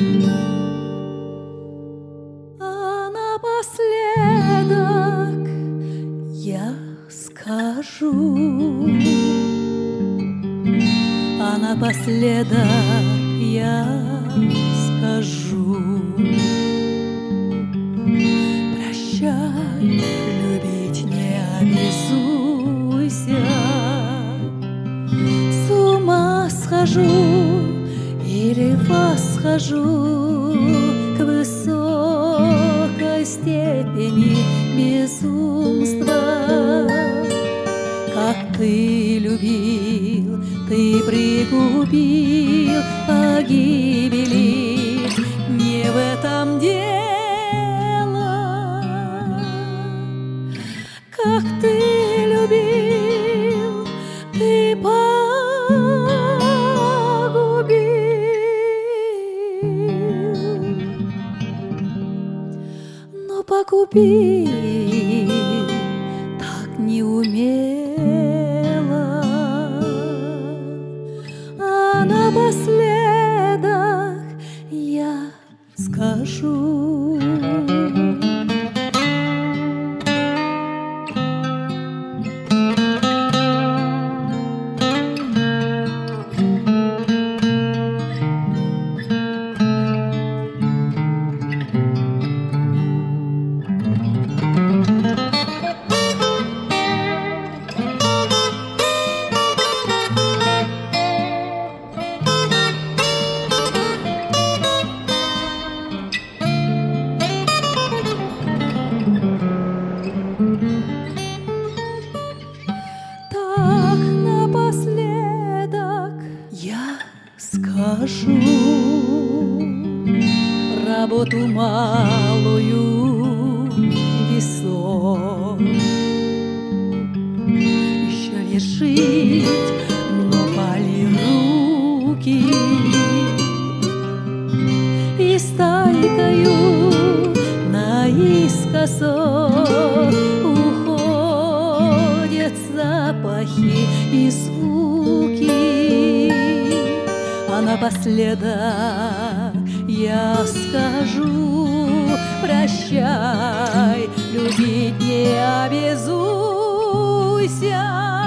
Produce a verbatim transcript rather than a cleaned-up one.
А напоследок я скажу, а напоследок я скажу: прощай, любить не обязуйся. С ума схожу или восхожу к высокой степени безумства. Как ты любил, ты пригубил погибели, не в этом дело. Как ты любил, ты погубил, но погубил так неумело. А напоследок я скажу: так напоследок я скажу: работу малую весов еще вершить, но пали руки, и стайкою наискосок уходят запахи и звуки. А напоследок я скажу: прощай, любить не обязуйся.